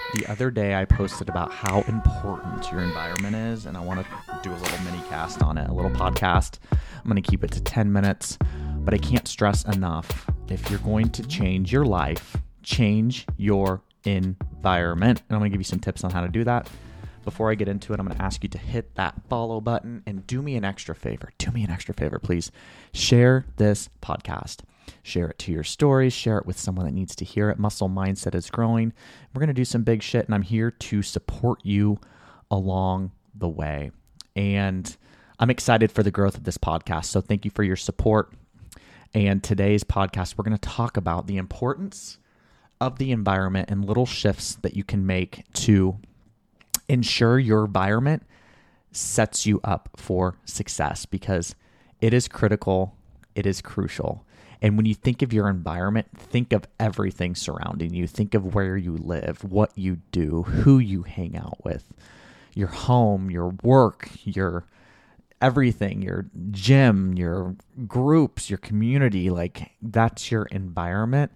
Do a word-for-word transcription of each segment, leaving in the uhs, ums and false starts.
The other day I posted about how important your environment is, and I want to do a little mini cast on it, a little podcast. I'm going to keep it to ten minutes, but I can't stress enough. If you're going to change your life, change your environment. And I'm going to give you some tips on how to do that. Before I get into it, I'm going to ask you to hit that follow button and do me an extra favor. Do me an extra favor, please. Share this podcast. Share it to your stories. Share it with someone that needs to hear it. Muscle Mindset is growing. We're going to do some big shit, and I'm here to support you along the way. And I'm excited for the growth of this podcast, so thank you for your support. And today's podcast, we're going to talk about the importance of the environment and little shifts that you can make to ensure your environment sets you up for success, because it is critical, it is crucial. And when you think of your environment, think of everything surrounding you. Think of where you live, what you do, who you hang out with, your home, your work, your everything, your gym, your groups, your community. Like, that's your environment.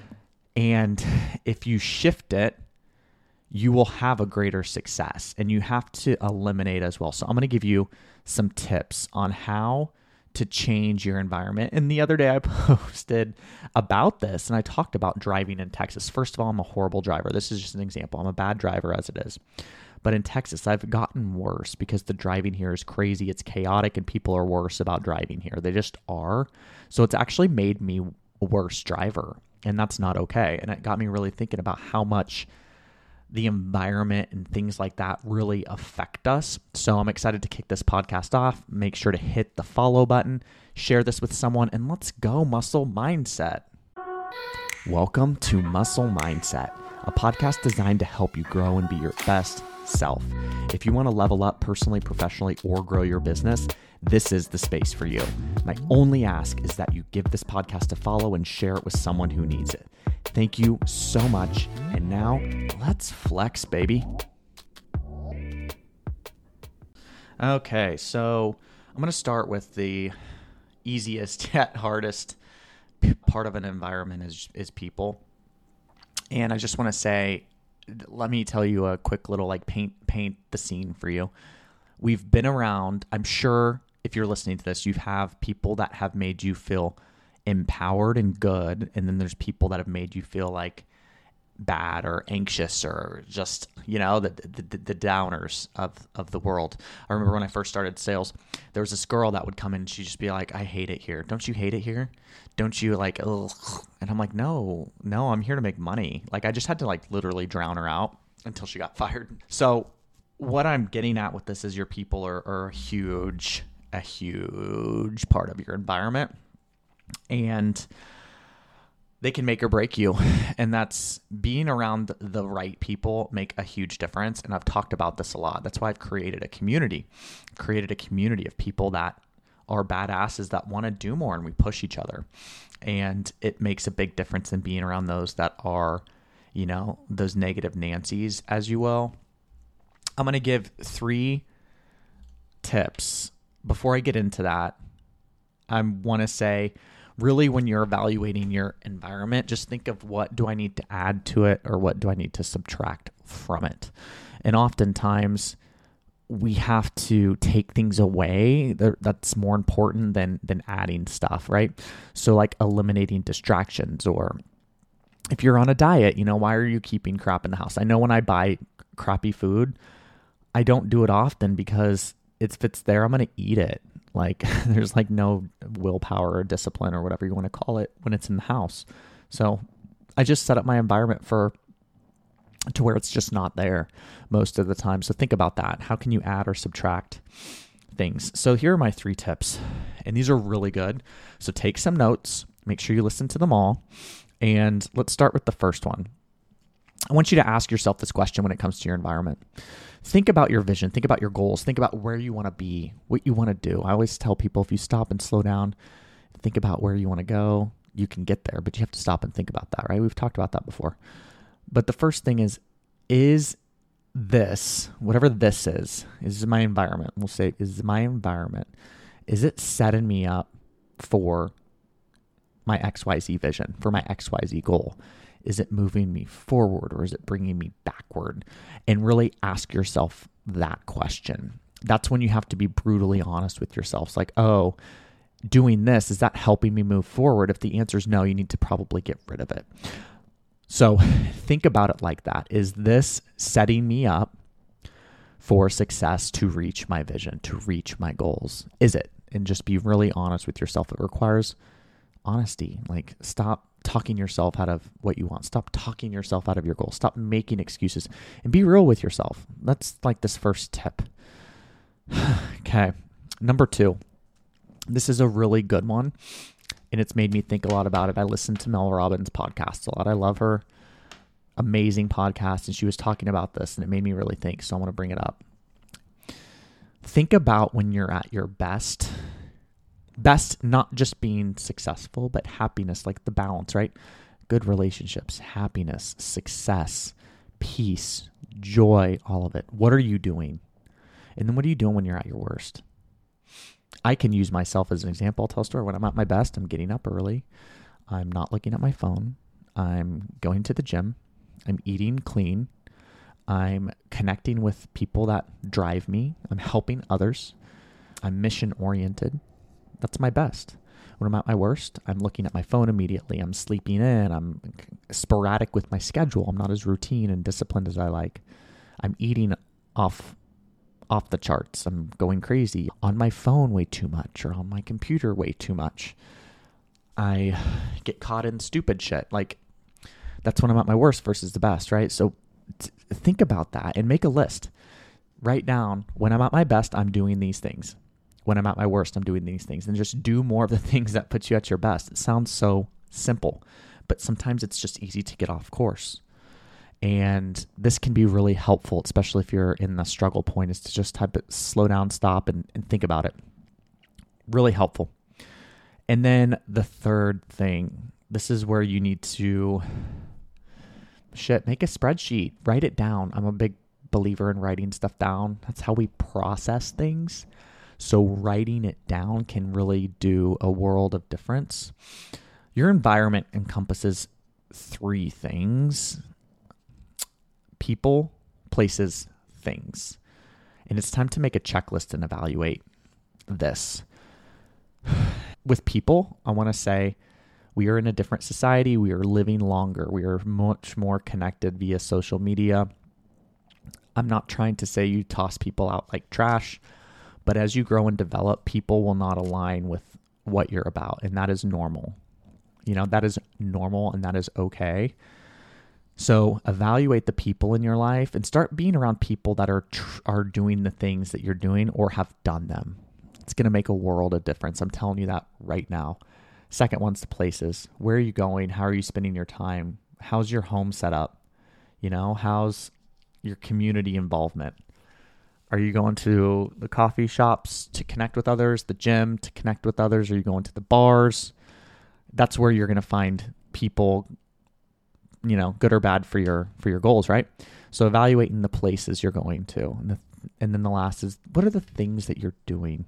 And if you shift it, you will have a greater success, and you have to eliminate as well. So I'm going to give you some tips on how to change your environment. And the other day I posted about this, and I talked about driving in Texas. First of all, I'm a horrible driver. This is just an example. I'm a bad driver as it is. But in Texas, I've gotten worse because the driving here is crazy. It's chaotic, and people are worse about driving here. They just are. So it's actually made me a worse driver, and that's not okay. And it got me really thinking about how much the environment and things like that really affect us. So I'm excited to kick this podcast off. Make sure to hit the follow button, share this with someone, and let's go Muscle Mindset. Welcome to Muscle Mindset, a podcast designed to help you grow and be your best self. If you want to level up personally, professionally, or grow your business, this is the space for you. My only ask is that you give this podcast a follow and share it with someone who needs it. Thank you so much. And now let's flex, baby. Okay, so I'm going to start with the easiest yet hardest part of an environment is, is people. And I just want to say, let me tell you a quick little like paint paint the scene for you. We've been around, I'm sure if you're listening to this, you have people that have made you feel empowered and good, and then there's people that have made you feel like bad or anxious or just, you know, the the, the downers of, of the world. I remember when I first started sales, there was this girl that would come in and she'd just be like, I hate it here. Don't you hate it here? Don't you like, ugh? And I'm like, no, no, I'm here to make money. Like, I just had to like literally drown her out until she got fired. So what I'm getting at with this is your people are, are a huge, a huge part of your environment. And they can make or break you. And that's being around the right people make a huge difference. And I've talked about this a lot. That's why I've created a community, created a community of people that are badasses that want to do more, and we push each other. And it makes a big difference in being around those that are, you know, those negative Nancys, as you will. I'm going to give three tips. Before I get into that, I want to say, really, when you're evaluating your environment, just think of what do I need to add to it or what do I need to subtract from it. And oftentimes we have to take things away that's more important than than adding stuff, right? So like eliminating distractions, or if you're on a diet, you know, why are you keeping crap in the house? I know when I buy crappy food, I don't do it often because if it's there, I'm going to eat it. Like there's like no willpower or discipline or whatever you want to call it when it's in the house. So I just set up my environment for to where it's just not there most of the time. So think about that. How can you add or subtract things? So here are my three tips, and these are really good. So take some notes, make sure you listen to them all. And let's start with the first one. I want you to ask yourself this question when it comes to your environment. Think about your vision. Think about your goals. Think about where you want to be, what you want to do. I always tell people, if you stop and slow down, think about where you want to go, you can get there, but you have to stop and think about that, right? We've talked about that before. But the first thing is, is this, whatever this is, is my environment. We'll say, is my environment, is it setting me up for my X Y Z vision, for my X Y Z goal? Is it moving me forward or is it bringing me backward? And really ask yourself that question. That's when you have to be brutally honest with yourself. It's like, oh, doing this, is that helping me move forward? If the answer is no, you need to probably get rid of it. So think about it like that. Is this setting me up for success to reach my vision, to reach my goals? Is it? And just be really honest with yourself. It requires honesty. Like, stop talking yourself out of what you want. Stop talking yourself out of your goals. Stop making excuses and be real with yourself. That's like this first tip. Okay. Number two, this is a really good one, and it's made me think a lot about it. I listened to Mel Robbins' podcast a lot. I love her. Amazing podcast, and she was talking about this, and it made me really think, so I want to bring it up. Think about when you're at your best. Best, not just being successful, but happiness, like the balance, right? Good relationships, happiness, success, peace, joy, all of it. What are you doing? And then what are you doing when you're at your worst? I can use myself as an example. I'll tell a story. When I'm at my best, I'm getting up early. I'm not looking at my phone. I'm going to the gym. I'm eating clean. I'm connecting with people that drive me. I'm helping others. I'm mission-oriented. That's my best. When I'm at my worst, I'm looking at my phone immediately. I'm sleeping in. I'm sporadic with my schedule. I'm not as routine and disciplined as I like. I'm eating off off the charts. I'm going crazy on my phone way too much or on my computer way too much. I get caught in stupid shit. Like, that's when I'm at my worst versus the best, right? So t- think about that and make a list. Write down, when I'm at my best, I'm doing these things. When I'm at my worst, I'm doing these things. And just do more of the things that put you at your best. It sounds so simple, but sometimes it's just easy to get off course. And this can be really helpful, especially if you're in the struggle point, is to just type it, slow down, stop, and, and think about it. Really helpful. And then the third thing, this is where you need to, shit, make a spreadsheet, write it down. I'm a big believer in writing stuff down. That's how we process things. So writing it down can really do a world of difference. Your environment encompasses three things: people, places, things. And it's time to make a checklist and evaluate this. With people, I want to say we are in a different society. We are living longer. We are much more connected via social media. I'm not trying to say you toss people out like trash, but as you grow and develop, people will not align with what you're about. And that is normal. You know, that is normal and that is okay. So evaluate the people in your life and start being around people that are tr- are doing the things that you're doing or have done them. It's going to make a world of difference. I'm telling you that right now. Second one's the places. Where are you going? How are you spending your time? How's your home set up? You know, how's your community involvement? Are you going to the coffee shops to connect with others, the gym to connect with others? Are you going to the bars? That's where you're going to find people, you know, good or bad for your for your goals, right? So evaluating the places you're going to. And, the, and then the last is, what are the things that you're doing?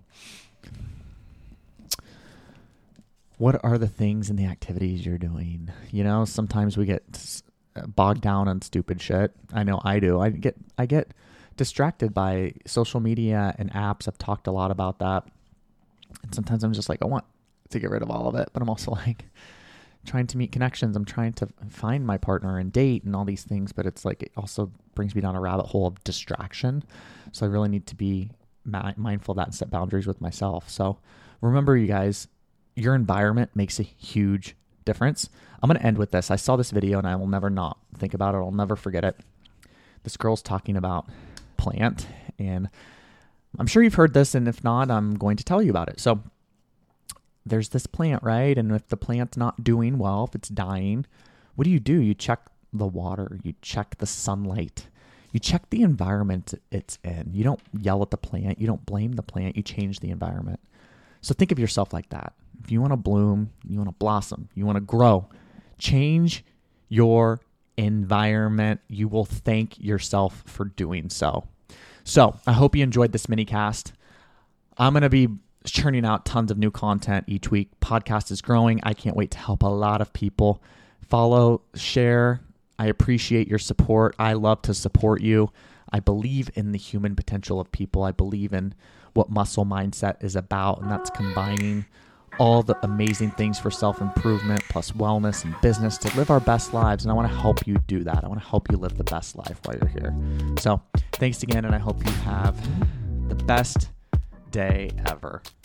What are the things and the activities you're doing? You know, sometimes we get bogged down on stupid shit. I know I do. I get I get distracted by social media and apps. I've talked a lot about that. And sometimes I'm just like, I want to get rid of all of it. But I'm also like trying to meet connections. I'm trying to find my partner and date and all these things. But it's like, it also brings me down a rabbit hole of distraction. So I really need to be mi- mindful of that and set boundaries with myself. So remember, you guys, your environment makes a huge difference. I'm going to end with this. I saw this video and I will never not think about it. I'll never forget it. This girl's talking about plant, and I'm sure you've heard this, and if not, I'm going to tell you about it. So there's this plant, right? And if the plant's not doing well, if it's dying, what do you do? You check the water, you check the sunlight, you check the environment it's in. You don't yell at the plant, you don't blame the plant, you change the environment. So think of yourself like that. If you want to bloom, you want to blossom, you want to grow, change your environment. You will thank yourself for doing so. So I hope you enjoyed this mini cast. I'm going to be churning out tons of new content each week. Podcast is growing. I can't wait to help a lot of people Follow, share. I appreciate your support. I love to support you. I believe in the human potential of people. I believe in what Muscle Mindset is about, and that's combining all the amazing things for self-improvement plus wellness and business to live our best lives. And I want to help you do that. I want to help you live the best life while you're here. So thanks again, and I hope you have the best day ever.